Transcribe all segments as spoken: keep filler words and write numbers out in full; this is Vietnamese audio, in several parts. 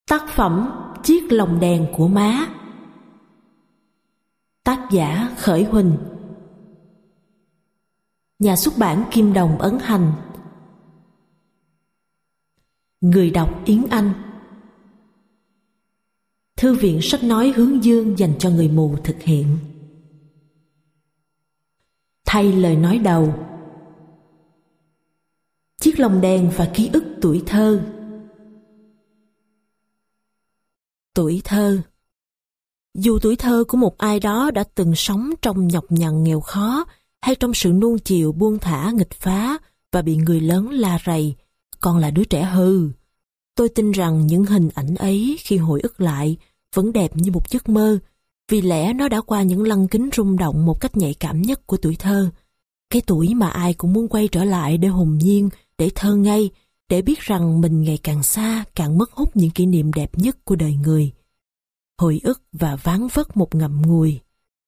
Tác phẩm Chiếc lồng đèn của má. Tác giả Khởi Huỳnh. Nhà xuất bản Kim Đồng ấn hành. Người đọc Yến Anh. Thư viện sách nói Hướng Dương dành cho người mù thực hiện. Thay lời nói đầu. Chiếc lồng đèn và ký ức tuổi thơ. Tuổi thơ. Dù tuổi thơ của một ai đó đã từng sống trong nhọc nhằn nghèo khó, hay trong sự nuông chiều buông thả nghịch phá và bị người lớn la rầy, còn là đứa trẻ hư, tôi tin rằng những hình ảnh ấy khi hồi ức lại vẫn đẹp như một giấc mơ, vì lẽ nó đã qua những lăng kính rung động một cách nhạy cảm nhất của tuổi thơ. Cái tuổi mà ai cũng muốn quay trở lại để hồn nhiên, để thơ ngây, để biết rằng mình ngày càng xa, càng mất hút những kỷ niệm đẹp nhất của đời người. Hồi ức và ván vất một ngậm ngùi.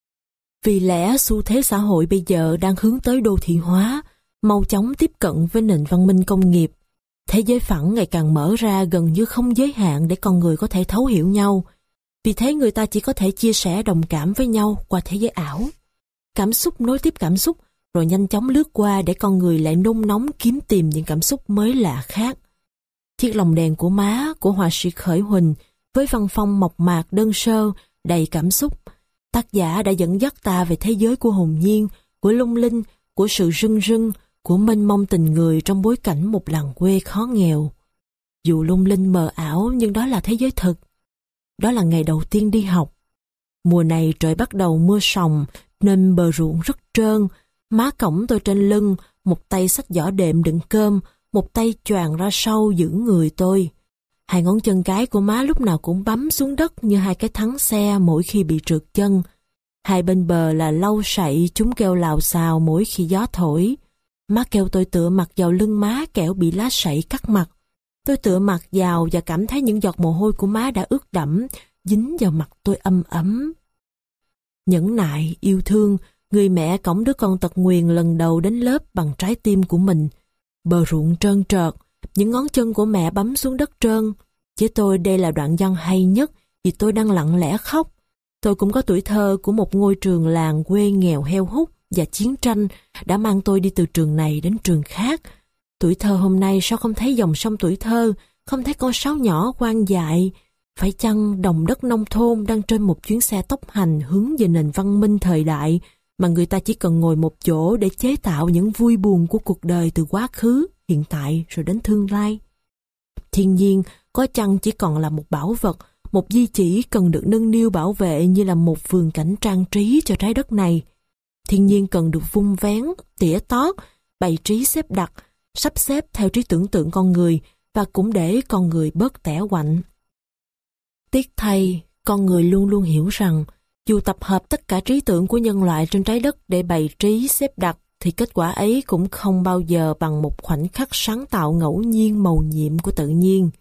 Vì lẽ xu thế xã hội bây giờ đang hướng tới đô thị hóa, mau chóng tiếp cận với nền văn minh công nghiệp. Thế giới phẳng ngày càng mở ra gần như không giới hạn để con người có thể thấu hiểu nhau. Vì thế người ta chỉ có thể chia sẻ đồng cảm với nhau qua thế giới ảo. Cảm xúc nối tiếp cảm xúc, rồi nhanh chóng lướt qua để con người lại nôn nóng kiếm tìm những cảm xúc mới lạ khác. Chiếc lồng đèn của má của họa sĩ Khởi Huỳnh với văn phong mộc mạc đơn sơ, đầy cảm xúc, tác giả đã dẫn dắt ta về thế giới của hồn nhiên, của lung linh, của sự rưng rưng, của mênh mông tình người trong bối cảnh một làng quê khó nghèo. Dù lung linh mờ ảo nhưng đó là thế giới thực. Đó là ngày đầu tiên đi học. Mùa này trời bắt đầu mưa sòng nên bờ ruộng rất trơn. Má cõng tôi trên lưng, một tay xách giỏ đệm đựng cơm, một tay choàng ra sau giữ người tôi. Hai ngón chân cái của má lúc nào cũng bấm xuống đất như hai cái thắng xe mỗi khi bị trượt chân. Hai bên bờ là lau sậy, chúng kêu lào xào mỗi khi gió thổi. Má kêu tôi tựa mặt vào lưng má kẻo bị lá sậy cắt mặt. Tôi tựa mặt vào và cảm thấy những giọt mồ hôi của má đã ướt đẫm, dính vào mặt tôi ấm ấm. Nhẫn nại, yêu thương, người mẹ cõng đứa con tật nguyền lần đầu đến lớp bằng trái tim của mình. Bờ ruộng trơn trợt, những ngón chân của mẹ bấm xuống đất trơn. Với tôi đây là đoạn văn hay nhất vì tôi đang lặng lẽ khóc. Tôi cũng có tuổi thơ của một ngôi trường làng quê nghèo heo hút và chiến tranh đã mang tôi đi từ trường này đến trường khác. Tuổi thơ hôm nay sao không thấy dòng sông tuổi thơ, không thấy con sáo nhỏ quang dại? Phải chăng đồng đất nông thôn đang trên một chuyến xe tốc hành hướng về nền văn minh thời đại mà người ta chỉ cần ngồi một chỗ để chế tạo những vui buồn của cuộc đời từ quá khứ, hiện tại rồi đến tương lai? Thiên nhiên có chăng chỉ còn là một bảo vật, một di chỉ cần được nâng niu bảo vệ như là một vườn cảnh trang trí cho trái đất này? Thiên nhiên cần được vun vén, tỉa tót, bày trí xếp đặt, sắp xếp theo trí tưởng tượng con người và cũng để con người bớt tẻ quạnh. Tiếc thay, con người luôn luôn hiểu rằng dù tập hợp tất cả trí tưởng của nhân loại trên trái đất để bày trí xếp đặt thì kết quả ấy cũng không bao giờ bằng một khoảnh khắc sáng tạo ngẫu nhiên mầu nhiệm của tự nhiên.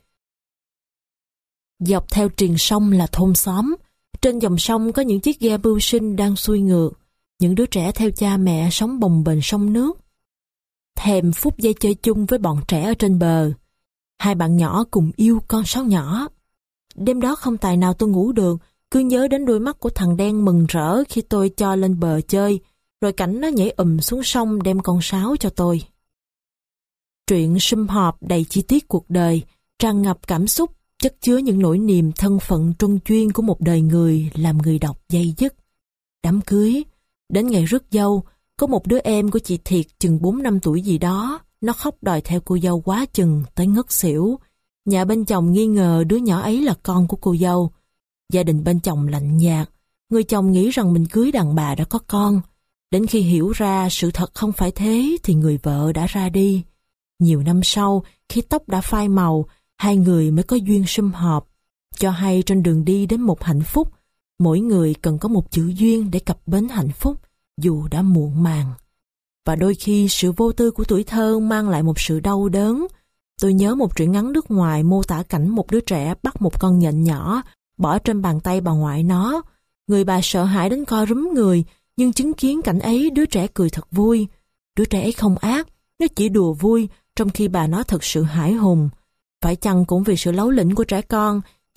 Dọc theo triền sông là thôn xóm. Trên dòng sông có những chiếc ghe mưu sinh đang xuôi ngược. Những đứa trẻ theo cha mẹ sống bồng bềnh sông nước. Thèm phút giây chơi chung với bọn trẻ ở trên bờ. Hai bạn nhỏ cùng yêu con sáo nhỏ. Đêm đó không tài nào tôi ngủ được, cứ nhớ đến đôi mắt của thằng đen mừng rỡ khi tôi cho lên bờ chơi, rồi cảnh nó nhảy ùm xuống sông đem con sáo cho tôi. Truyện sum họp đầy chi tiết cuộc đời, tràn ngập cảm xúc, chất chứa những nỗi niềm thân phận truân chuyên của một đời người làm người đọc dây dứt. Đám cưới, đến ngày rước dâu, có một đứa em của chị Thiệt chừng bốn năm tuổi gì đó, nó khóc đòi theo cô dâu quá chừng tới ngất xỉu. Nhà bên chồng nghi ngờ đứa nhỏ ấy là con của cô dâu. Gia đình bên chồng lạnh nhạt, người chồng nghĩ rằng mình cưới đàn bà đã có con. Đến khi hiểu ra sự thật không phải thế thì người vợ đã ra đi. Nhiều năm sau, khi tóc đã phai màu, hai người mới có duyên sum họp. Cho hay trên đường đi đến một hạnh phúc, mỗi người cần có một chữ duyên để cập bến hạnh phúc, dù đã muộn màng. Và đôi khi sự vô tư của tuổi thơ mang lại một sự đau đớn. Tôi nhớ một truyện ngắn nước ngoài mô tả cảnh một đứa trẻ bắt một con nhện nhỏ, bỏ trên bàn tay bà ngoại nó. Người bà sợ hãi đến co rúm người, nhưng chứng kiến cảnh ấy đứa trẻ cười thật vui. Đứa trẻ ấy không ác, nó chỉ đùa vui, trong khi bà nó thật sự hãi hùng. Phải chăng cũng vì sự láu lỉnh của trẻ con,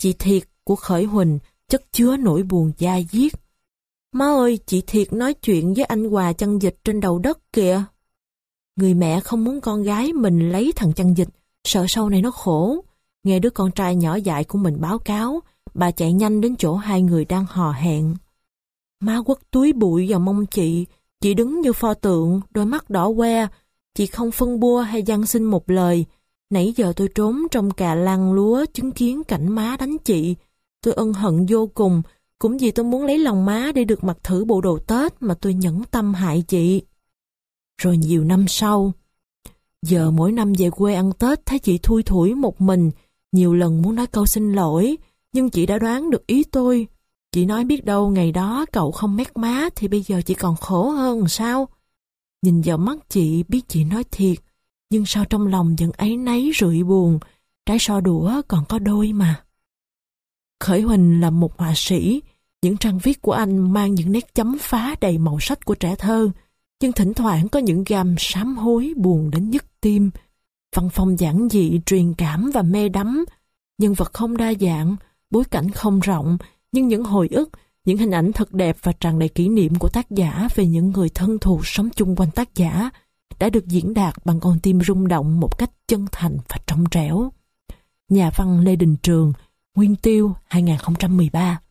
chị Thiệt của Khởi Huỳnh chất chứa nỗi buồn da diết. Má ơi, chị Thiệt nói chuyện với anh Hòa chăn vịt trên đầu đất kìa. Người mẹ không muốn con gái mình lấy thằng chăn vịt, sợ sau này nó khổ. Nghe đứa con trai nhỏ dại của mình báo cáo, bà chạy nhanh đến chỗ hai người đang hò hẹn. Má quất túi bụi vào mông chị, chị đứng như pho tượng, đôi mắt đỏ que. Chị không phân bua hay van xin một lời. Nãy giờ tôi trốn trong cà lăng lúa chứng kiến cảnh má đánh chị. Tôi ân hận vô cùng, cũng vì tôi muốn lấy lòng má để được mặc thử bộ đồ Tết mà tôi nhẫn tâm hại chị. Rồi nhiều năm sau, giờ mỗi năm về quê ăn Tết thấy chị thui thủi một mình, nhiều lần muốn nói câu xin lỗi, nhưng chị đã đoán được ý tôi. Chị nói biết đâu ngày đó cậu không mét má thì bây giờ chị còn khổ hơn sao? Nhìn vào mắt chị biết chị nói thiệt, nhưng sao trong lòng vẫn áy náy rượi buồn, trái so đũa còn có đôi mà. Khởi Huỳnh là một họa sĩ, những trang viết của anh mang những nét chấm phá đầy màu sắc của trẻ thơ, nhưng thỉnh thoảng có những gam sám hối buồn đến nhức tim. Văn phong giản dị, truyền cảm và mê đắm, nhân vật không đa dạng, bối cảnh không rộng, nhưng những hồi ức, những hình ảnh thật đẹp và tràn đầy kỷ niệm của tác giả về những người thân thù sống chung quanh tác giả đã được diễn đạt bằng con tim rung động một cách chân thành và trong trẻo. Nhà văn Lê Đình Trường, Nguyên Tiêu hai không một ba.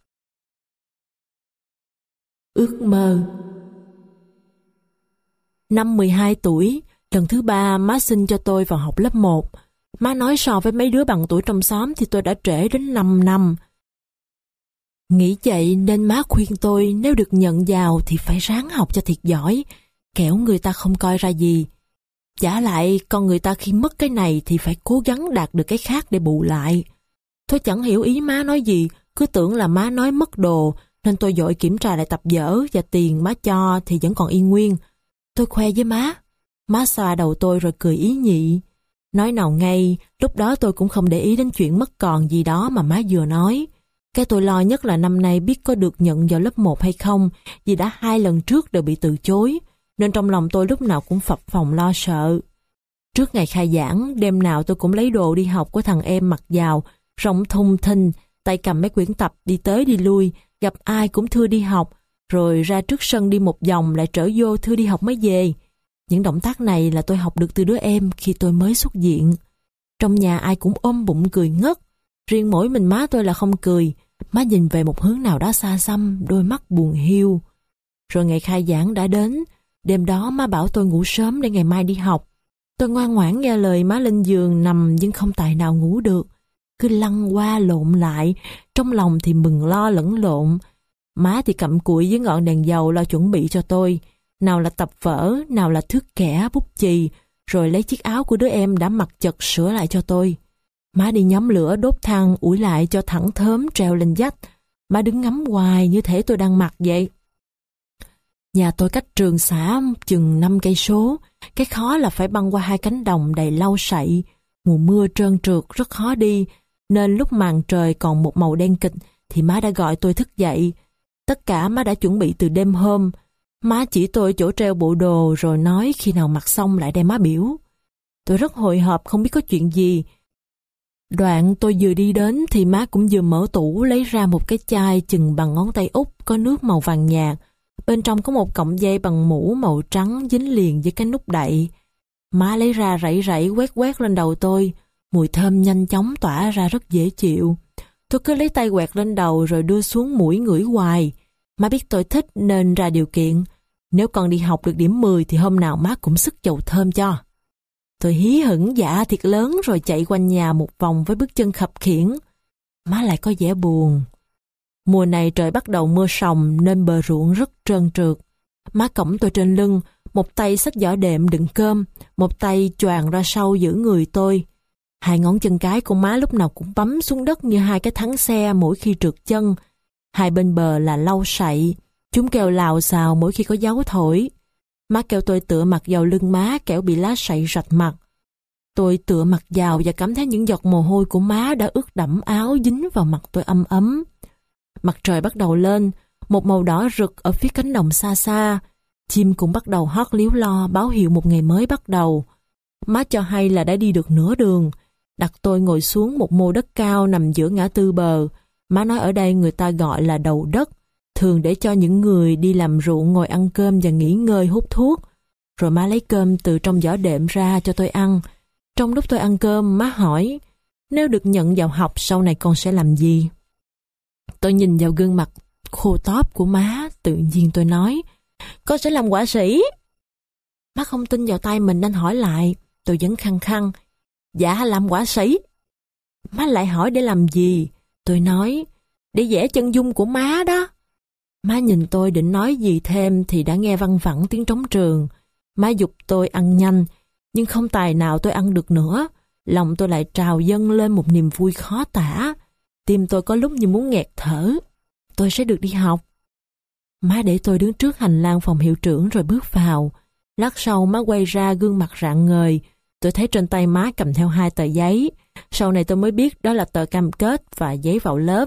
Ước mơ. Năm mười hai tuổi, lần thứ ba má xin cho tôi vào học lớp một. Má nói so với mấy đứa bằng tuổi trong xóm thì tôi đã trễ đến năm năm. Nghĩ vậy nên má khuyên tôi nếu được nhận vào thì phải ráng học cho thiệt giỏi, kẻo người ta không coi ra gì. Trả lại con người ta khi mất cái này thì phải cố gắng đạt được cái khác để bù lại. Tôi chẳng hiểu ý má nói gì, cứ tưởng là má nói mất đồ, nên tôi vội kiểm tra lại tập vở và tiền má cho thì vẫn còn y nguyên. Tôi khoe với má, má xoa đầu tôi rồi cười ý nhị. Nói nào ngay, lúc đó tôi cũng không để ý đến chuyện mất còn gì đó mà má vừa nói. Cái tôi lo nhất là năm nay biết có được nhận vào lớp một hay không, vì đã hai lần trước đều bị từ chối, nên trong lòng tôi lúc nào cũng phập phồng lo sợ. Trước ngày khai giảng, đêm nào tôi cũng lấy đồ đi học của thằng em mặc vào, rộng thùng thình, tay cầm mấy quyển tập đi tới đi lui, gặp ai cũng thưa đi học, rồi ra trước sân đi một vòng lại trở vô thưa đi học mới về. Những động tác này là tôi học được từ đứa em khi tôi mới xuất viện. Trong nhà ai cũng ôm bụng cười ngất, riêng mỗi mình má tôi là không cười. Má nhìn về một hướng nào đó xa xăm, đôi mắt buồn hiu. Rồi ngày khai giảng đã đến, đêm đó má bảo tôi ngủ sớm để ngày mai đi học. Tôi ngoan ngoãn nghe lời má lên giường nằm nhưng không tài nào ngủ được. Cứ lăn qua lộn lại, trong lòng thì mừng lo lẫn lộn. Má thì cặm cụi với ngọn đèn dầu lo chuẩn bị cho tôi. Nào là tập vở, nào là thước kẻ, bút chì, rồi lấy chiếc áo của đứa em đã mặc chật sửa lại cho tôi. Má đi nhóm lửa đốt than ủi lại cho thẳng thớm treo lên vách. Má đứng ngắm hoài như thể tôi đang mặc vậy. Nhà tôi cách trường xã chừng năm cây số. Cái khó là phải băng qua hai cánh đồng đầy lau sậy. Mùa mưa trơn trượt rất khó đi, nên lúc màn trời còn một màu đen kịch thì má đã gọi tôi thức dậy. Tất cả má đã chuẩn bị từ đêm hôm. Má chỉ tôi chỗ treo bộ đồ rồi nói khi nào mặc xong lại đem má biểu. Tôi rất hồi hộp không biết có chuyện gì. Đoạn tôi vừa đi đến thì má cũng vừa mở tủ lấy ra một cái chai chừng bằng ngón tay út có nước màu vàng nhạt. Bên trong có một cọng dây bằng mũ màu trắng dính liền với cái nút đậy. Má lấy ra rảy rảy quét quét lên đầu tôi. Mùi thơm nhanh chóng tỏa ra rất dễ chịu. Tôi cứ lấy tay quẹt lên đầu rồi đưa xuống mũi ngửi hoài. Má biết tôi thích nên ra điều kiện. Nếu con đi học được điểm mười thì hôm nào má cũng sức dầu thơm cho. Tôi hí hửng dạ thiệt lớn rồi chạy quanh nhà một vòng với bước chân khập khiễng. Má lại có vẻ buồn. Mùa này trời bắt đầu mưa sòng nên bờ ruộng rất trơn trượt. Má cõng tôi trên lưng, một tay xách giỏ đệm đựng cơm, một tay choàng ra sau giữ người tôi. Hai ngón chân cái của má lúc nào cũng bấm xuống đất như hai cái thắng xe mỗi khi trượt chân. Hai bên bờ là lau sậy, chúng kêu lào xào mỗi khi có gió thổi. Má kêu tôi tựa mặt vào lưng má kẻo bị lá sậy rạch mặt. Tôi tựa mặt vào và cảm thấy những giọt mồ hôi của má đã ướt đẫm áo dính vào mặt tôi ấm ấm. Mặt trời bắt đầu lên, một màu đỏ rực ở phía cánh đồng xa xa. Chim cũng bắt đầu hót líu lo báo hiệu một ngày mới bắt đầu. Má cho hay là đã đi được nửa đường. đặt tôi ngồi xuống một mô đất cao nằm giữa ngã tư bờ. Má nói ở đây người ta gọi là đầu đất, thường để cho những người đi làm ruộng ngồi ăn cơm và nghỉ ngơi hút thuốc. Rồi má lấy cơm từ trong giỏ đệm ra cho tôi ăn. Trong lúc tôi ăn cơm, má hỏi, nếu được nhận vào học sau này con sẽ làm gì? Tôi nhìn vào gương mặt khô tóp của má, tự nhiên tôi nói, con sẽ làm họa sĩ. Má không tin vào tay mình nên hỏi lại. Tôi vẫn khăng khăng, dạ làm họa sĩ. Má lại hỏi để làm gì? Tôi nói, để vẽ chân dung của má đó. Má nhìn tôi định nói gì thêm thì đã nghe văng vẳng tiếng trống trường. Má giục tôi ăn nhanh, nhưng không tài nào tôi ăn được nữa. Lòng tôi lại trào dâng lên một niềm vui khó tả. Tim tôi có lúc như muốn nghẹt thở. Tôi sẽ được đi học. Má để tôi đứng trước hành lang phòng hiệu trưởng rồi bước vào. Lát sau má quay ra gương mặt rạng ngời. Tôi thấy trên tay má cầm theo hai tờ giấy. Sau này tôi mới biết đó là tờ cam kết và giấy vào lớp.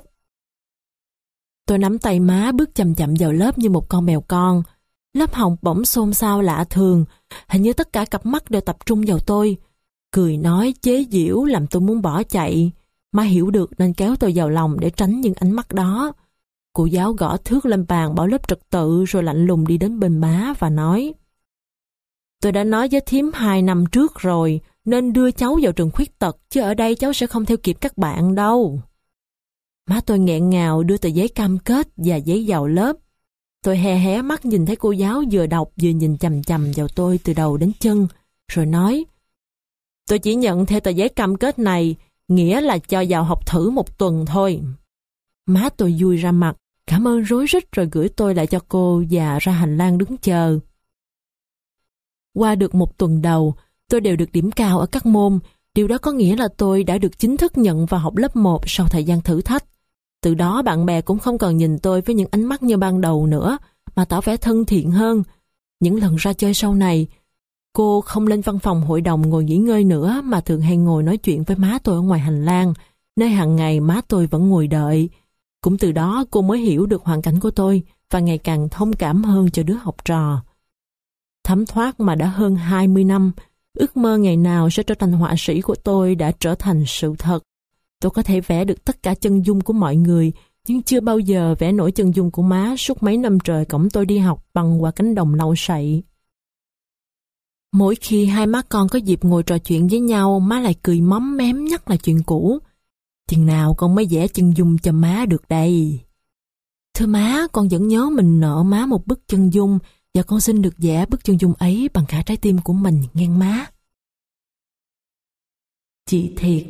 Tôi nắm tay má bước chậm chậm vào lớp như một con mèo con. Lớp học bỗng xôn xao lạ thường. Hình như tất cả cặp mắt đều tập trung vào tôi. Cười nói chế giễu làm tôi muốn bỏ chạy. Má hiểu được nên kéo tôi vào lòng để tránh những ánh mắt đó. Cô giáo gõ thước lên bàn bảo lớp trật tự rồi lạnh lùng đi đến bên má và nói, tôi đã nói với thím hai năm trước rồi nên đưa cháu vào trường khuyết tật, chứ ở đây cháu sẽ không theo kịp các bạn đâu. Má tôi nghẹn ngào đưa tờ giấy cam kết và giấy vào lớp. Tôi hé hé mắt nhìn thấy cô giáo vừa đọc vừa nhìn chằm chằm vào tôi từ đầu đến chân, rồi nói, tôi chỉ nhận theo tờ giấy cam kết này, nghĩa là cho vào học thử một tuần thôi. Má tôi vui ra mặt, cảm ơn rối rít rồi gửi tôi lại cho cô và ra hành lang đứng chờ. Qua được một tuần đầu, tôi đều được điểm cao ở các môn. Điều đó có nghĩa là tôi đã được chính thức nhận vào học lớp một sau thời gian thử thách. Từ đó bạn bè cũng không còn nhìn tôi với những ánh mắt như ban đầu nữa, mà tỏ vẻ thân thiện hơn. Những lần ra chơi sau này, cô không lên văn phòng hội đồng ngồi nghỉ ngơi nữa mà thường hay ngồi nói chuyện với má tôi ở ngoài hành lang, nơi hàng ngày má tôi vẫn ngồi đợi. Cũng từ đó cô mới hiểu được hoàn cảnh của tôi và ngày càng thông cảm hơn cho đứa học trò. Thấm thoát mà đã hơn hai mươi năm, ước mơ ngày nào sẽ trở thành họa sĩ của tôi đã trở thành sự thật. Tôi có thể vẽ được tất cả chân dung của mọi người, nhưng chưa bao giờ vẽ nổi chân dung của má suốt mấy năm trời cõng tôi đi học băng qua cánh đồng lau sậy. Mỗi khi hai má con có dịp ngồi trò chuyện với nhau, má lại cười móm mém nhắc lại chuyện cũ. Chừng nào con mới vẽ chân dung cho má được đây? Thưa má, con vẫn nhớ mình nợ má một bức chân dung, và con xin được vẽ bức chân dung ấy bằng cả trái tim của mình, nghe má. Chị Thiệt.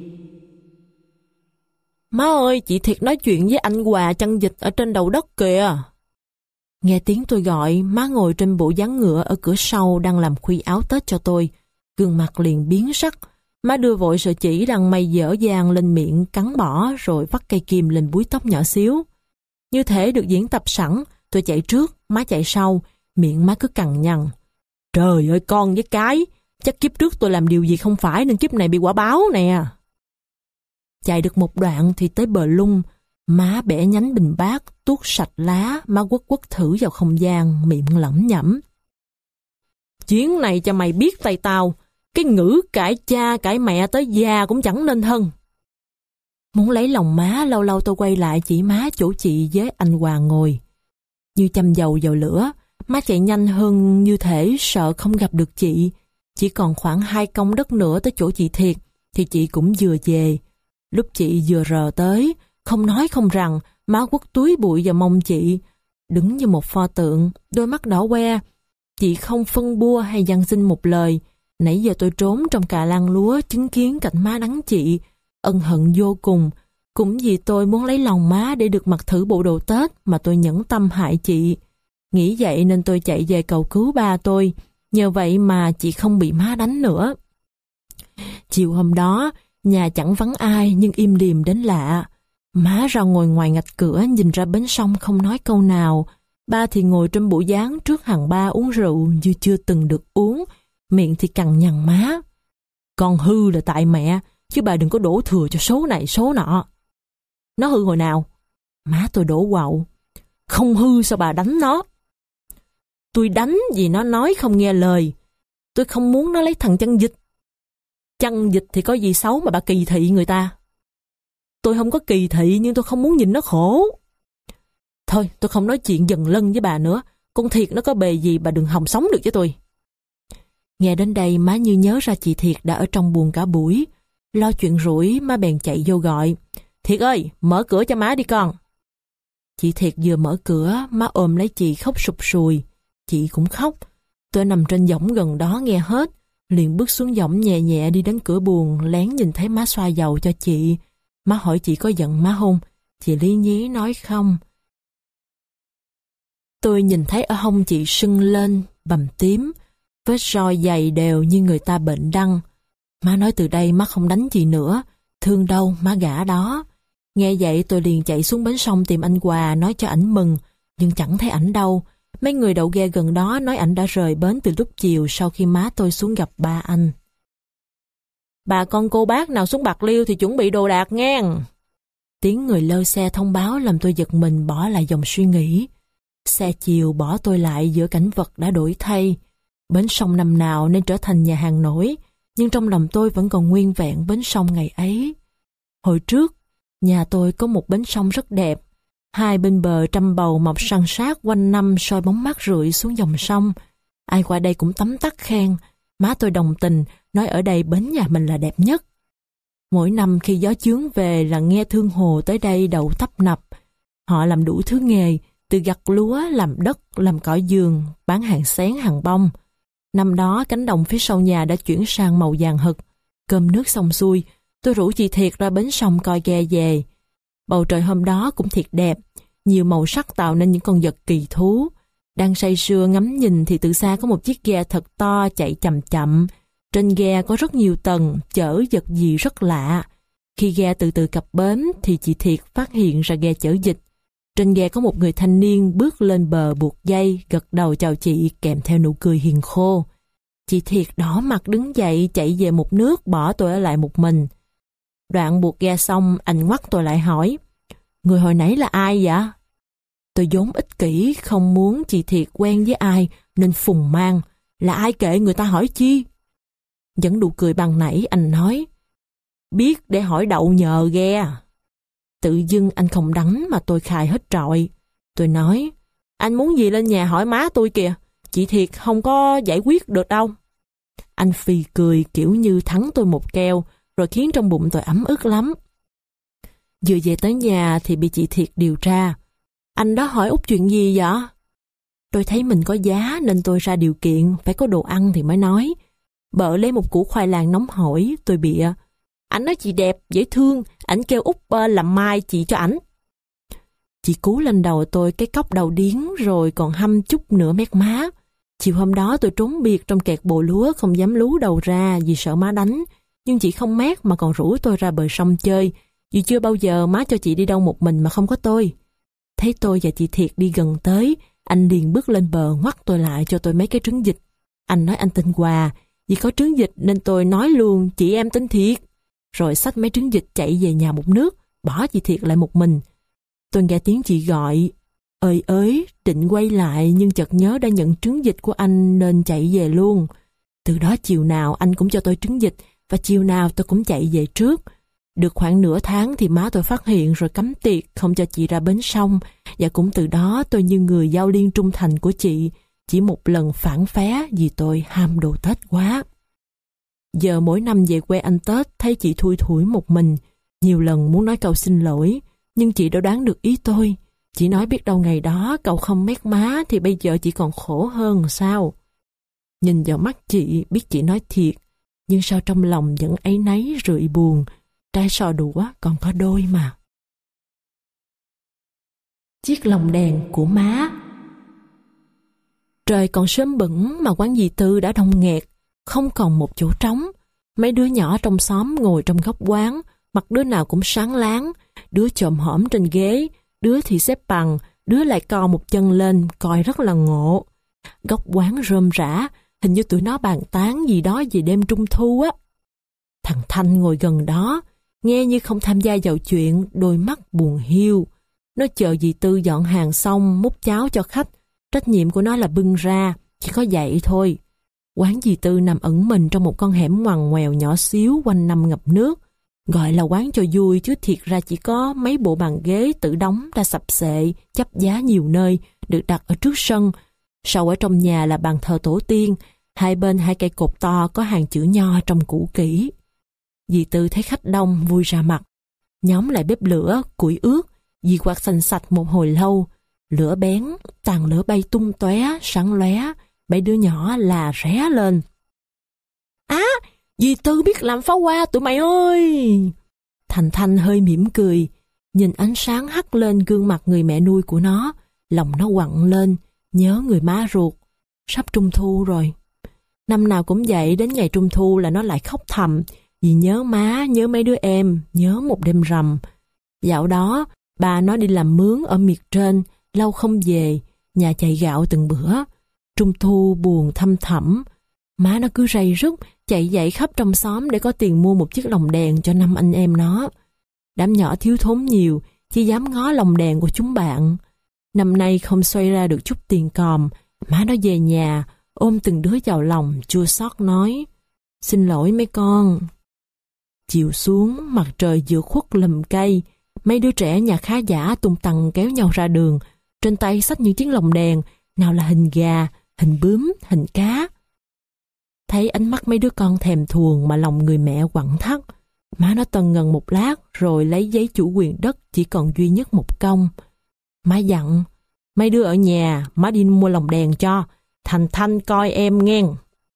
Má ơi, chị Thiệt nói chuyện với anh Hòa chăn vịt ở trên đầu đất kìa. Nghe tiếng tôi gọi, má ngồi trên bộ ván ngựa ở cửa sau đang làm khuy áo Tết cho tôi. Gương mặt liền biến sắc. Má đưa vội sợi chỉ đang may dở dang lên miệng, cắn bỏ rồi vắt cây kim lên búi tóc nhỏ xíu. Như thể được diễn tập sẵn, tôi chạy trước, má chạy sau, miệng má cứ cằn nhằn. Trời ơi con với cái, chắc kiếp trước tôi làm điều gì không phải nên kiếp này bị quả báo nè. Chạy được một đoạn thì tới bờ lung, má bẻ nhánh bình bát, tuốt sạch lá, má quất quất thử vào không gian, miệng lẩm nhẩm. Chuyến này cho mày biết tay tao, cái ngữ cãi cha cãi mẹ tới già cũng chẳng nên thân. Muốn lấy lòng má, lâu lâu tôi quay lại chỉ má chỗ chị với anh Hoàng ngồi. Như châm dầu vào lửa, má chạy nhanh hơn như thể sợ không gặp được chị. Chỉ còn khoảng hai công đất nữa tới chỗ chị Thiệt, thì chị cũng vừa về. Lúc chị vừa rờ tới, không nói không rằng, má quất túi bụi vào mông chị. Đứng như một pho tượng, đôi mắt đỏ que. Chị không phân bua hay dằn xin một lời. Nãy giờ tôi trốn trong cà lan lúa chứng kiến cảnh má đắng chị, ân hận vô cùng. Cũng vì tôi muốn lấy lòng má để được mặc thử bộ đồ Tết mà tôi nhẫn tâm hại chị. Nghĩ vậy nên tôi chạy về cầu cứu ba tôi. Nhờ vậy mà chị không bị má đánh nữa. Chiều hôm đó, nhà chẳng vắng ai nhưng im lìm đến lạ. Má ra ngồi ngoài ngạch cửa nhìn ra bến sông không nói câu nào. Ba thì ngồi trên bộ dáng trước hàng ba uống rượu như chưa từng được uống. Miệng thì cằn nhằn má. Con hư là tại mẹ, chứ bà đừng có đổ thừa cho số này số nọ. Nó hư hồi nào? Má tôi đổ quạo. Không hư sao bà đánh nó? Tôi đánh vì nó nói không nghe lời. Tôi không muốn nó lấy thằng chăn vịt. Chăn dịch thì có gì xấu mà bà kỳ thị người ta? Tôi không có kỳ thị, nhưng tôi không muốn nhìn nó khổ. Thôi, tôi không nói chuyện dần lân với bà nữa. Con Thiệt nó có bề gì bà đừng hòng sống được với tôi. Nghe đến đây má như nhớ ra chị Thiệt đã ở trong buồng cả buổi. Lo chuyện rủi, má bèn chạy vô gọi. Thiệt ơi, mở cửa cho má đi con. Chị Thiệt vừa mở cửa, má ôm lấy chị khóc sụp sùi. Chị cũng khóc. Tôi nằm trên võng gần đó nghe hết. Liền bước xuống võng nhẹ nhẹ đi đến cửa buồng, lén nhìn thấy má xoa dầu cho chị. Má hỏi chị có giận má không? Chị lý nhí nói không. Tôi nhìn thấy ở hông chị sưng lên, bầm tím, vết roi dày đều như người ta bệnh đăng. Má nói từ đây má không đánh chị nữa, thương đâu má gả đó. Nghe vậy tôi liền chạy xuống bến sông tìm anh Hòa nói cho ảnh mừng, nhưng chẳng thấy ảnh đâu. Mấy người đậu ghe gần đó nói ảnh đã rời bến từ lúc chiều sau khi má tôi xuống gặp ba anh. Bà con cô bác nào xuống Bạc Liêu thì chuẩn bị đồ đạc ngang. Tiếng người lơ xe thông báo làm tôi giật mình bỏ lại dòng suy nghĩ. Xe chiều bỏ tôi lại giữa cảnh vật đã đổi thay. Bến sông năm nào nên trở thành nhà hàng nổi, nhưng trong lòng tôi vẫn còn nguyên vẹn bến sông ngày ấy. Hồi trước, nhà tôi có một bến sông rất đẹp. Hai bên bờ trăm bầu mọc san sát quanh năm soi bóng mát rượi xuống dòng sông. Ai qua đây cũng tấm tắc khen. Má tôi đồng tình, nói ở đây bến nhà mình là đẹp nhất. Mỗi năm khi gió chướng về là nghe thương hồ tới đây đậu tấp nập. Họ làm đủ thứ nghề, từ gặt lúa, làm đất, làm cỏ giường, bán hàng xén, hàng bông. Năm đó cánh đồng phía sau nhà đã chuyển sang màu vàng hực. Cơm nước xong xuôi, tôi rủ chị Thiệt ra bến sông coi ghe về. Bầu trời hôm đó cũng thiệt đẹp, nhiều màu sắc tạo nên những con vật kỳ thú. Đang say sưa ngắm nhìn thì từ xa có một chiếc ghe thật to chạy chậm chậm. Trên ghe có rất nhiều tầng, chở vật gì rất lạ. Khi ghe từ từ cập bến thì chị Thiệt phát hiện ra ghe chở dịch. Trên ghe có một người thanh niên bước lên bờ buộc dây, gật đầu chào chị kèm theo nụ cười hiền khô. Chị Thiệt đỏ mặt đứng dậy chạy về một nước bỏ tôi ở lại một mình. Đoạn buộc ghe xong, anh ngoắt tôi lại hỏi, người hồi nãy là ai vậy? Tôi vốn ích kỷ, không muốn chị Thiệt quen với ai, nên phùng mang. Là ai kệ người ta hỏi chi? Vẫn nụ cười bằng nãy, anh nói, biết để hỏi đậu nhờ ghe. Tự dưng anh không đắng mà tôi khai hết trọi. Tôi nói, anh muốn gì lên nhà hỏi má tôi kìa, chị Thiệt không có giải quyết được đâu. Anh phì cười kiểu như thắng tôi một keo, rồi khiến trong bụng tôi ấm ức lắm. Vừa về tới nhà thì bị chị Thiệt điều tra. Anh đó hỏi út chuyện gì vậy? Tôi thấy mình có giá nên tôi ra điều kiện, phải có đồ ăn thì mới nói. Bợ lấy một củ khoai lang nóng hổi, tôi bịa. Anh nói chị đẹp, dễ thương, ảnh kêu út uh, làm mai chị cho ảnh. Chị cú lên đầu tôi cái cốc đầu điếng rồi còn hăm chút nửa mét má. Chiều hôm đó tôi trốn biệt trong kẹt bồ lúa không dám lú đầu ra vì sợ má đánh. Nhưng chị không mát mà còn rủ tôi ra bờ sông chơi, vì chưa bao giờ má cho chị đi đâu một mình mà không có tôi. Thấy tôi và chị Thiệt đi gần tới, anh liền bước lên bờ ngoắt tôi lại cho tôi mấy cái trứng vịt. Anh nói anh tên Hòa, vì có trứng vịt nên tôi nói luôn chị em tên Thiệt. Rồi xách mấy trứng vịt chạy về nhà một nước, bỏ chị Thiệt lại một mình. Tôi nghe tiếng chị gọi, ơi ới, định quay lại nhưng chợt nhớ đã nhận trứng vịt của anh nên chạy về luôn. Từ đó chiều nào anh cũng cho tôi trứng vịt và chiều nào tôi cũng chạy về trước. Được khoảng nửa tháng thì má tôi phát hiện rồi cấm tiệc không cho chị ra bến sông, và cũng từ đó tôi như người giao liên trung thành của chị, chỉ một lần phản phé vì tôi ham đồ Tết quá. Giờ mỗi năm về quê ăn Tết thấy chị thui thủi một mình, nhiều lần muốn nói câu xin lỗi, nhưng chị đã đoán được ý tôi. Chị nói biết đâu ngày đó cậu không mét má thì bây giờ chị còn khổ hơn sao. Nhìn vào mắt chị biết chị nói thiệt, nhưng sao trong lòng vẫn áy náy rượi buồn, trái sò đũa còn có đôi mà. Chiếc lồng đèn của má. Trời còn sớm bửng mà quán dì Tư đã đông nghẹt, không còn một chỗ trống. Mấy đứa nhỏ trong xóm ngồi trong góc quán, mặt đứa nào cũng sáng láng, đứa chồm hổm trên ghế, đứa thì xếp bằng, đứa lại co một chân lên, coi rất là ngộ. Góc quán rôm rã, hình như tụi nó bàn tán gì đó về đêm trung thu á. Thằng Thanh ngồi gần đó, nghe như không tham gia vào chuyện, đôi mắt buồn hiu. Nó chờ dì Tư dọn hàng xong, múc cháo cho khách. Trách nhiệm của nó là bưng ra, chỉ có vậy thôi. Quán dì Tư nằm ẩn mình trong một con hẻm ngoằn ngoèo nhỏ xíu quanh năm ngập nước. Gọi là quán cho vui chứ thiệt ra chỉ có mấy bộ bàn ghế tự đóng đã sập xệ, chắp giá nhiều nơi, được đặt ở trước sân. Sau ở trong nhà là bàn thờ tổ tiên, hai bên hai cây cột to có hàng chữ nho trông cũ kỹ. Dì Tư thấy khách đông vui ra mặt. Nhóm lại bếp lửa, củi ướt, dì quạt xanh sạch một hồi lâu. Lửa bén, tàn lửa bay tung tóe, sáng lóe, mấy đứa nhỏ là ré lên. Á, à, dì Tư biết làm pháo hoa tụi mày ơi! Thành Thanh hơi mỉm cười, nhìn ánh sáng hắt lên gương mặt người mẹ nuôi của nó, lòng nó quặn lên, nhớ người má ruột. Sắp Trung Thu rồi. Năm nào cũng vậy, đến ngày Trung Thu là nó lại khóc thầm, vì nhớ má, nhớ mấy đứa em, nhớ một đêm rằm. Dạo đó, bà nó đi làm mướn ở miệt trên, lâu không về, nhà chạy gạo từng bữa. Trung Thu buồn thăm thẳm, má nó cứ ray rứt, chạy dậy khắp trong xóm để có tiền mua một chiếc lồng đèn cho năm anh em nó. Đám nhỏ thiếu thốn nhiều, chỉ dám ngó lồng đèn của chúng bạn. Năm nay không xoay ra được chút tiền còm, má nó về nhà, ôm từng đứa vào lòng, chua xót nói, xin lỗi mấy con. Chiều xuống, mặt trời vừa khuất lùm cây, mấy đứa trẻ nhà khá giả tung tăng kéo nhau ra đường, trên tay xách những chiếc lồng đèn, nào là hình gà, hình bướm, hình cá. Thấy ánh mắt mấy đứa con thèm thuồng mà lòng người mẹ quặn thắt, má nó tần ngần một lát rồi lấy giấy chủ quyền đất chỉ còn duy nhất một công. Má dặn, mấy đứa ở nhà, má đi mua lồng đèn cho, Thành Thanh coi em nghe.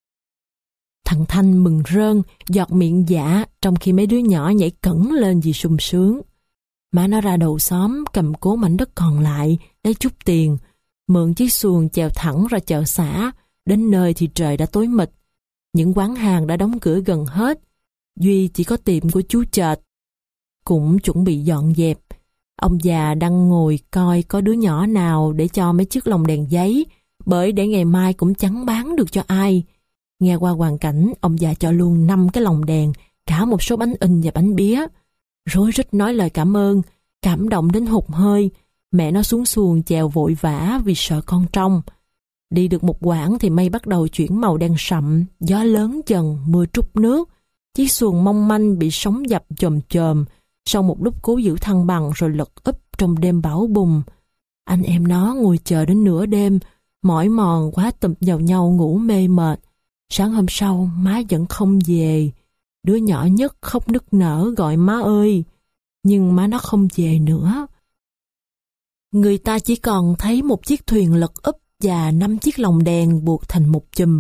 Thằng Thanh mừng rơn, giọt miệng dạ, trong khi mấy đứa nhỏ nhảy cẫng lên vì sung sướng. Má nó ra đầu xóm cầm cố mảnh đất còn lại, lấy chút tiền, mượn chiếc xuồng chèo thẳng ra chợ xã. Đến nơi thì trời đã tối mịt, những quán hàng đã đóng cửa gần hết, duy chỉ có tiệm của chú Chợt cũng chuẩn bị dọn dẹp. Ông già đang ngồi coi có đứa nhỏ nào để cho mấy chiếc lồng đèn giấy, bởi để ngày mai cũng chẳng bán được cho ai. Nghe qua hoàn cảnh, ông già cho luôn năm cái lồng đèn, cả một số bánh in và bánh bía. Rối rít nói lời cảm ơn, cảm động đến hụt hơi. Mẹ nó xuống xuồng chèo vội vã vì sợ con trông. Đi được một quãng thì mây bắt đầu chuyển màu đen sậm, gió lớn dần, mưa trút nước. Chiếc xuồng mong manh bị sóng dập chồm chồm, sau một lúc cố giữ thăng bằng rồi lật úp trong đêm bão bùng. Anh em nó ngồi chờ đến nửa đêm, mỏi mòn quá tụm vào nhau ngủ mê mệt. Sáng hôm sau, má vẫn không về. Đứa nhỏ nhất khóc nức nở gọi má ơi, nhưng má nó không về nữa. Người ta chỉ còn thấy một chiếc thuyền lật úp và năm chiếc lồng đèn buộc thành một chùm.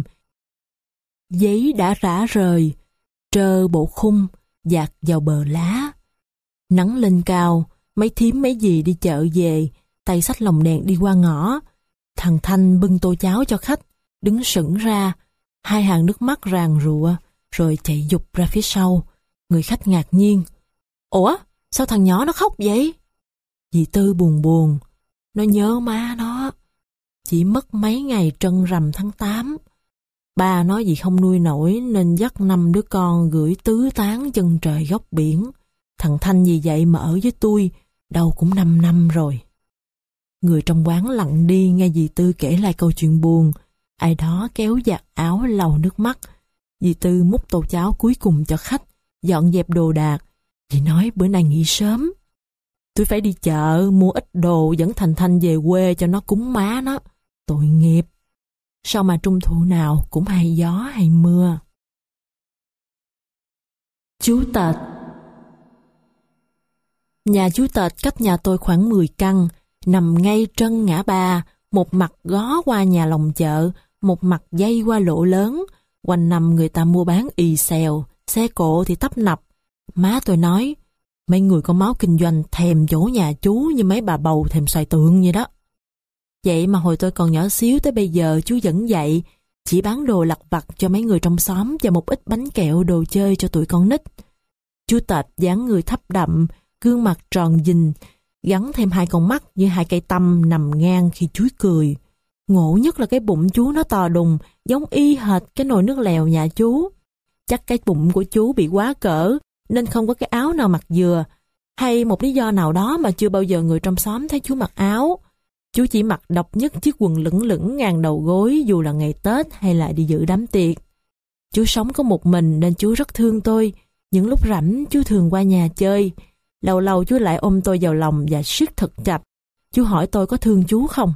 Giấy đã rã rời, trơ bộ khung, dạt vào bờ lá. Nắng lên cao, mấy thím mấy dì đi chợ về, tay xách lồng đèn đi qua ngõ. Thằng Thanh bưng tô cháo cho khách, đứng sững ra, hai hàng nước mắt ràn rụa, rồi chạy giục ra phía sau. Người khách ngạc nhiên. Ủa, sao thằng nhỏ nó khóc vậy? Dì Tư buồn buồn. Nó nhớ má nó. Chỉ mất mấy ngày trân rằm tháng tám. Ba nói vì không nuôi nổi nên dắt năm đứa con gửi tứ tán chân trời góc biển. Thằng Thanh vì vậy mà ở với tôi, đâu cũng năm năm rồi. Người trong quán lặng đi nghe dì Tư kể lại câu chuyện buồn. Ai đó kéo giặt áo lau nước mắt. Dì Tư múc tô cháo cuối cùng cho khách, dọn dẹp đồ đạc. Dì nói bữa nay nghỉ sớm. Tôi phải đi chợ mua ít đồ dẫn Thành Thanh về quê cho nó cúng má nó. Tội nghiệp. Sao mà trung thu nào cũng hay gió hay mưa. Chú Tệt. Nhà chú Tệt cách nhà tôi khoảng mười căn, nằm ngay trân ngã ba, một mặt gó qua nhà lòng chợ, một mặt dây qua lộ lớn. Quanh năm người ta mua bán ì xèo, xe cộ thì tấp nập. Má tôi nói, mấy người có máu kinh doanh thèm chỗ nhà chú như mấy bà bầu thèm xoài tượng vậy đó. Vậy mà hồi tôi còn nhỏ xíu tới bây giờ chú vẫn vậy, chỉ bán đồ lặt vặt cho mấy người trong xóm và một ít bánh kẹo đồ chơi cho tụi con nít. Chú Tệt dáng người thấp đậm, gương mặt tròn dình, gắn thêm hai con mắt như hai cây tăm nằm ngang khi chú cười. Ngộ nhất là cái bụng chú nó to đùng, giống y hệt cái nồi nước lèo nhà chú. Chắc cái bụng của chú bị quá cỡ, nên không có cái áo nào mặc vừa, hay một lý do nào đó mà chưa bao giờ người trong xóm thấy chú mặc áo. Chú chỉ mặc độc nhất chiếc quần lửng lửng ngang đầu gối dù là ngày Tết hay là đi dự đám tiệc. Chú sống có một mình nên chú rất thương tôi. Những lúc rảnh chú thường qua nhà chơi. Lâu lâu chú lại ôm tôi vào lòng và siết thật chặt. Chú hỏi tôi có thương chú không?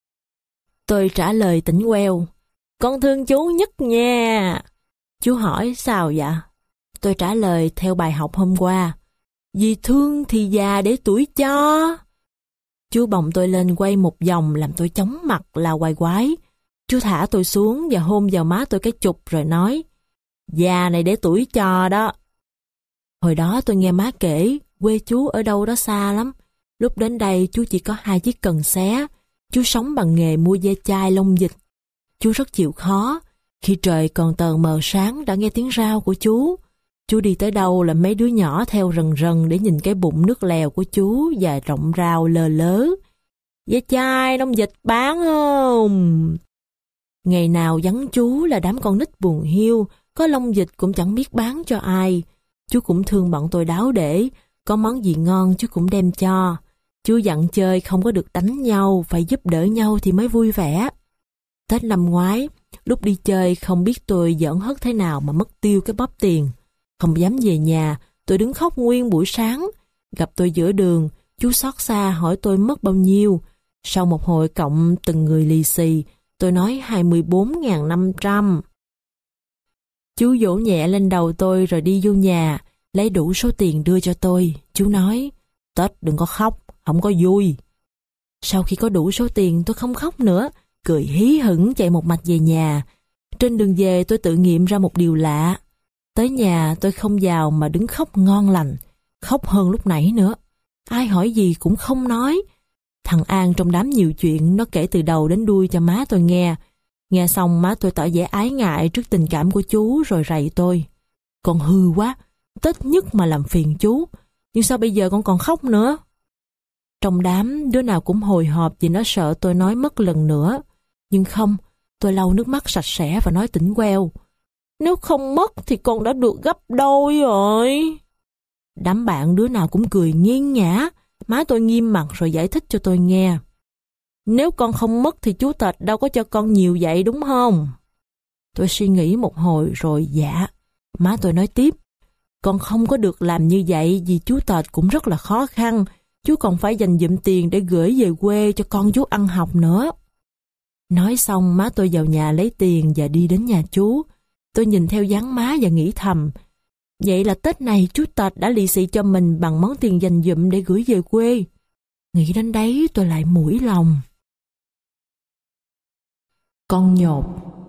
Tôi trả lời tỉnh queo: con thương chú nhất nha. Chú hỏi sao vậy? Tôi trả lời theo bài học hôm qua: vì thương thì già để tuổi cho. Chú bồng tôi lên quay một vòng làm tôi chóng mặt là quài quái. Chú thả tôi xuống và hôn vào má tôi cái chục rồi nói: già này để tuổi cho đó. Hồi đó tôi nghe má kể quê chú ở đâu đó xa lắm. Lúc đến đây chú chỉ có hai chiếc cần xé. Chú sống bằng nghề mua ve chai lông vịt. Chú rất chịu khó. Khi trời còn tờ mờ sáng đã nghe tiếng rao của chú. Chú đi tới đâu là mấy đứa nhỏ theo rần rần để nhìn cái bụng nước lèo của chú và rộng rào lờ lớ: ve chai lông vịt bán không? Ngày nào vắng chú là đám con nít buồn hiu, có lông vịt cũng chẳng biết bán cho ai. Chú cũng thương bọn tôi đáo để, có món gì ngon chú cũng đem cho. Chú dặn chơi không có được đánh nhau, phải giúp đỡ nhau thì mới vui vẻ. Tết năm ngoái, lúc đi chơi không biết tôi giỡn hớt thế nào mà mất tiêu cái bóp tiền. Không dám về nhà, tôi đứng khóc nguyên buổi sáng. Gặp tôi giữa đường, chú xót xa hỏi tôi mất bao nhiêu. Sau một hồi cộng từng người lì xì, tôi nói hai mươi bốn nghìn năm trăm. Chú vỗ nhẹ lên đầu tôi rồi đi vô nhà, lấy đủ số tiền đưa cho tôi. Chú nói: Tết đừng có khóc, không có vui. Sau khi có đủ số tiền tôi không khóc nữa, cười hí hửng chạy một mạch về nhà. Trên đường về tôi tự nghiệm ra một điều lạ. Tới nhà tôi không vào mà đứng khóc ngon lành, khóc hơn lúc nãy nữa. Ai hỏi gì cũng không nói. Thằng An trong đám nhiều chuyện, nó kể từ đầu đến đuôi cho má tôi nghe. Nghe xong má tôi tỏ vẻ ái ngại trước tình cảm của chú rồi rầy tôi: con hư quá, Tết nhất mà làm phiền chú, nhưng sao bây giờ con còn khóc nữa? Trong đám đứa nào cũng hồi hộp vì nó sợ tôi nói mất lần nữa. Nhưng không, tôi lau nước mắt sạch sẽ và nói tỉnh queo: nếu không mất thì con đã được gấp đôi rồi. Đám bạn đứa nào cũng cười nghiêng nhã. Má tôi nghiêm mặt rồi giải thích cho tôi nghe: nếu con không mất thì chú Tệt đâu có cho con nhiều vậy đúng không? Tôi suy nghĩ một hồi rồi dạ. Má tôi nói tiếp: con không có được làm như vậy vì chú Tệt cũng rất là khó khăn. Chú còn phải dành dụm tiền để gửi về quê cho con chú ăn học nữa. Nói xong má tôi vào nhà lấy tiền và đi đến nhà chú. Tôi nhìn theo dáng má và nghĩ thầm: vậy là Tết này chú Tệt đã lì xì cho mình bằng món tiền dành dụm để gửi về quê. Nghĩ đến đấy tôi lại mũi lòng. Con nhột.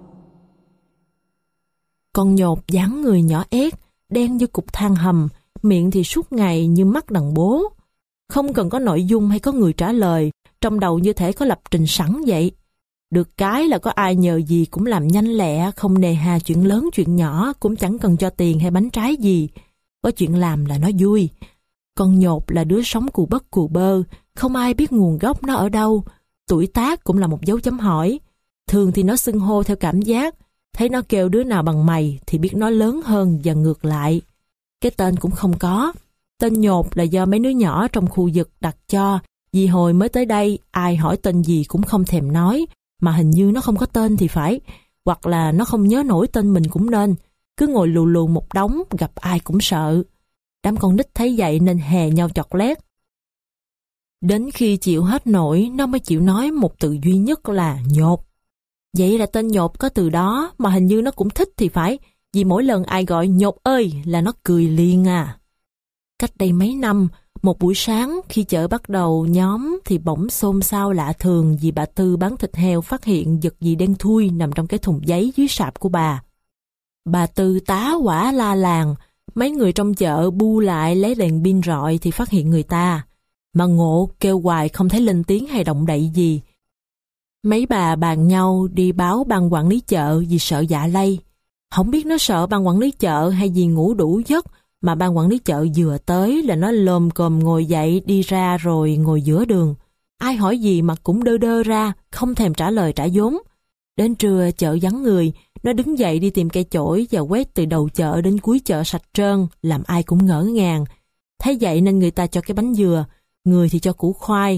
Con nhột dáng người nhỏ ét, đen như cục than hầm, miệng thì suốt ngày như mắt đàn bố. Không cần có nội dung hay có người trả lời, trong đầu như thể có lập trình sẵn vậy. Được cái là có ai nhờ gì cũng làm nhanh lẹ, không nề hà chuyện lớn chuyện nhỏ, cũng chẳng cần cho tiền hay bánh trái gì. Có chuyện làm là nó vui. Con nhột là đứa sống cù bất cù bơ, không ai biết nguồn gốc nó ở đâu. Tuổi tác cũng là một dấu chấm hỏi. Thường thì nó xưng hô theo cảm giác, thấy nó kêu đứa nào bằng mày thì biết nó lớn hơn và ngược lại. Cái tên cũng không có. Tên nhột là do mấy đứa nhỏ trong khu vực đặt cho, vì hồi mới tới đây ai hỏi tên gì cũng không thèm nói, mà hình như nó không có tên thì phải, hoặc là nó không nhớ nổi tên mình cũng nên, cứ ngồi lù lù một đống, gặp ai cũng sợ. Đám con nít thấy vậy nên hè nhau chọt lét. Đến khi chịu hết nổi, nó mới chịu nói một từ duy nhất là nhột. Vậy là tên nhột có từ đó, mà hình như nó cũng thích thì phải, vì mỗi lần ai gọi nhột ơi là nó cười liền à. Cách đây mấy năm, một buổi sáng khi chợ bắt đầu nhóm thì bỗng xôn xao lạ thường vì bà Tư bán thịt heo phát hiện vật gì đen thui nằm trong cái thùng giấy dưới sạp của bà. Bà Tư tá hỏa la làng, mấy người trong chợ bu lại lấy đèn pin rọi thì phát hiện người ta. Mà ngộ kêu hoài không thấy lên tiếng hay động đậy gì. Mấy bà bàn nhau đi báo ban quản lý chợ vì sợ dạ lây. Không biết nó sợ ban quản lý chợ hay vì ngủ đủ giấc, mà ban quản lý chợ vừa tới là nó lồm cồm ngồi dậy đi ra rồi ngồi giữa đường. Ai hỏi gì mà cũng đơ đơ ra, không thèm trả lời trả vốn. Đến trưa chợ vắng người, nó đứng dậy đi tìm cây chổi và quét từ đầu chợ đến cuối chợ sạch trơn, làm ai cũng ngỡ ngàng. Thấy vậy nên người ta cho cái bánh dừa, người thì cho củ khoai.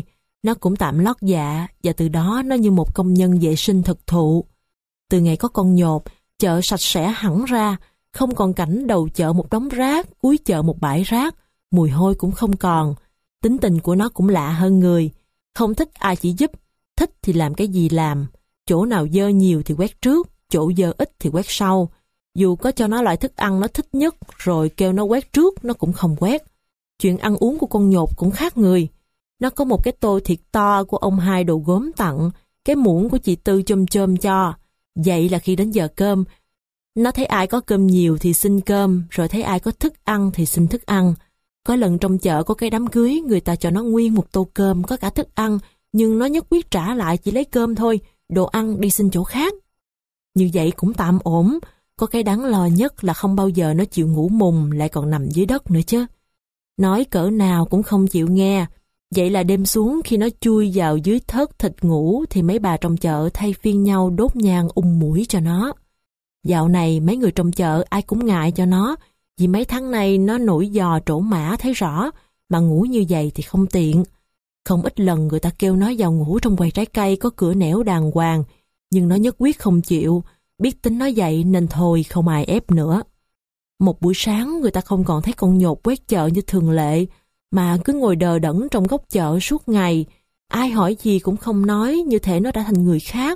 Nó cũng tạm lót dạ và từ đó nó như một công nhân vệ sinh thực thụ. Từ ngày có con nhột, chợ sạch sẽ hẳn ra, không còn cảnh đầu chợ một đống rác, cuối chợ một bãi rác, mùi hôi cũng không còn. Tính tình của nó cũng lạ hơn người, không thích ai chỉ giúp, thích thì làm cái gì làm. Chỗ nào dơ nhiều thì quét trước, chỗ dơ ít thì quét sau. Dù có cho nó loại thức ăn nó thích nhất rồi kêu nó quét trước, nó cũng không quét. Chuyện ăn uống của con nhột cũng khác người. Nó có một cái tô thiệt to của ông hai đồ gốm tặng, cái muỗng của chị Tư chôm chôm cho. Vậy là khi đến giờ cơm, nó thấy ai có cơm nhiều thì xin cơm, rồi thấy ai có thức ăn thì xin thức ăn. Có lần trong chợ có cái đám cưới, người ta cho nó nguyên một tô cơm có cả thức ăn, nhưng nó nhất quyết trả lại chỉ lấy cơm thôi, đồ ăn đi xin chỗ khác. Như vậy cũng tạm ổn, có cái đáng lo nhất là không bao giờ nó chịu ngủ mùng lại còn nằm dưới đất nữa chứ. Nói cỡ nào cũng không chịu nghe. Vậy là đêm xuống khi nó chui vào dưới thớt thịt ngủ thì mấy bà trong chợ thay phiên nhau đốt nhang ung mũi cho nó. Dạo này mấy người trong chợ ai cũng ngại cho nó, vì mấy tháng nay nó nổi giò trổ mã thấy rõ, mà ngủ như vậy thì không tiện. Không ít lần người ta kêu nó vào ngủ trong quầy trái cây có cửa nẻo đàng hoàng, nhưng nó nhất quyết không chịu, biết tính nó vậy nên thôi không ai ép nữa. Một buổi sáng người ta không còn thấy con nhột quét chợ như thường lệ, mà cứ ngồi đờ đẫn trong góc chợ suốt ngày, ai hỏi gì cũng không nói, như thể nó đã thành người khác.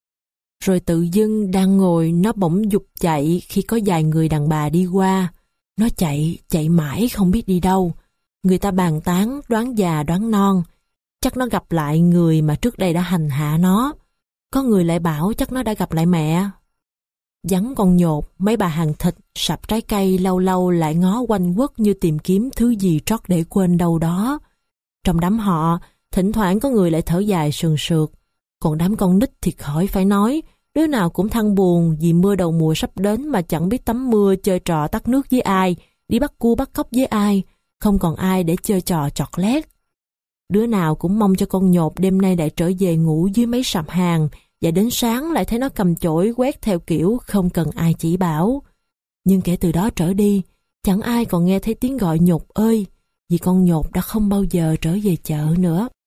Rồi tự dưng đang ngồi nó bỗng giục chạy khi có vài người đàn bà đi qua. Nó chạy, chạy mãi không biết đi đâu. Người ta bàn tán, đoán già đoán non. Chắc nó gặp lại người mà trước đây đã hành hạ nó. Có người lại bảo chắc nó đã gặp lại mẹ. Vắng con nhột, mấy bà hàng thịt, sạp trái cây lâu lâu lại ngó quanh quất như tìm kiếm thứ gì trót để quên đâu đó. Trong đám họ, thỉnh thoảng có người lại thở dài sườn sượt. Còn đám con nít thì khỏi phải nói, đứa nào cũng than buồn vì mưa đầu mùa sắp đến mà chẳng biết tắm mưa chơi trò tắt nước với ai, đi bắt cua bắt cóc với ai, không còn ai để chơi trò chọt lét. Đứa nào cũng mong cho con nhột đêm nay lại trở về ngủ dưới mấy sạp hàng, và đến sáng lại thấy nó cầm chổi quét theo kiểu không cần ai chỉ bảo. Nhưng kể từ đó trở đi, chẳng ai còn nghe thấy tiếng gọi nhột ơi, vì con nhột đã không bao giờ trở về chợ nữa.